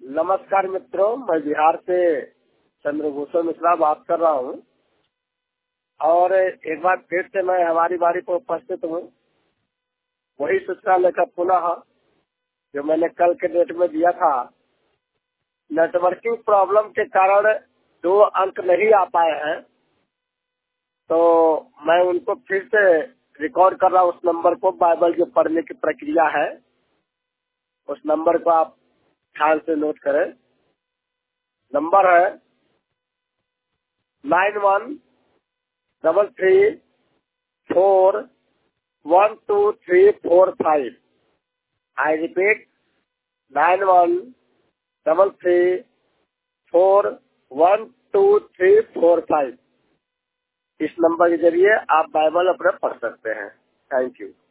नमस्कार मित्रों, मैं बिहार से चंद्रभूषण मिश्रा बात कर रहा हूँ और एक बार फिर से मैं हमारी बारी पर उपस्थित हूँ। वही सूचना लेकर पुनः जो मैंने कल के डेट में दिया था। नेटवर्किंग प्रॉब्लम के कारण 2 अंक नहीं आ पाए हैं, तो मैं उनको फिर से रिकॉर्ड कर रहा हूँ। उस नंबर को बाइबल जो पढ़ने की प्रक्रिया है, उस नंबर को आप ध्यान से नोट करें। नंबर है 9133412345। I repeat 9133412345। इस नंबर के जरिए आप बाइबल अपना पढ़ सकते हैं। Thank you.